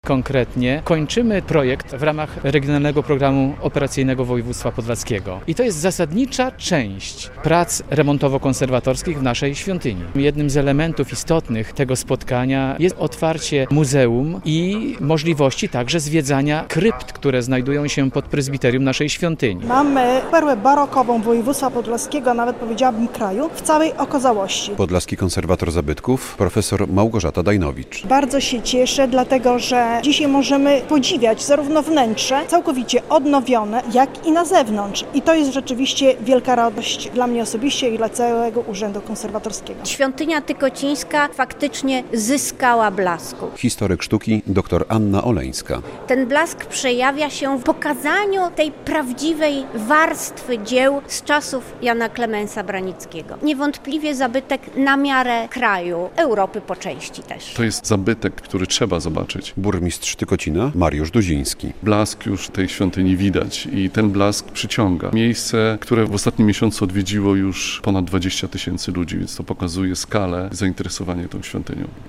Konkretnie kończymy projekt w ramach Regionalnego Programu Operacyjnego Województwa Podlaskiego. I to jest zasadnicza część prac remontowo-konserwatorskich w naszej świątyni. Jednym z elementów istotnych tego spotkania jest otwarcie muzeum i możliwości także zwiedzania krypt, które znajdują się pod prezbiterium naszej świątyni. Mamy perłę barokową województwa podlaskiego, a nawet powiedziałabym kraju, w całej okazałości. Podlaski konserwator zabytków, profesor Małgorzata Dajnowicz. Bardzo się cieszę, dlatego że dzisiaj możemy podziwiać zarówno wnętrze całkowicie odnowione, jak i na zewnątrz. I to jest rzeczywiście wielka radość dla mnie osobiście i dla całego Urzędu Konserwatorskiego. Świątynia Tykocińska faktycznie zyskała blasku. Historyk sztuki dr Anna Oleńska. Ten blask przejawia się w pokazaniu tej prawdziwej warstwy dzieł z czasów Jana Klemensa Branickiego. Niewątpliwie zabytek na miarę kraju, Europy po części też. To jest zabytek, który trzeba zobaczyć. Burmistrz Tykocina Mariusz Duziński. Blask już tej świątyni widać i ten blask przyciąga. Miejsce, które w ostatnim miesiącu odwiedziło już ponad 20 000 ludzi, więc to pokazuje skalę zainteresowania tą świątynią.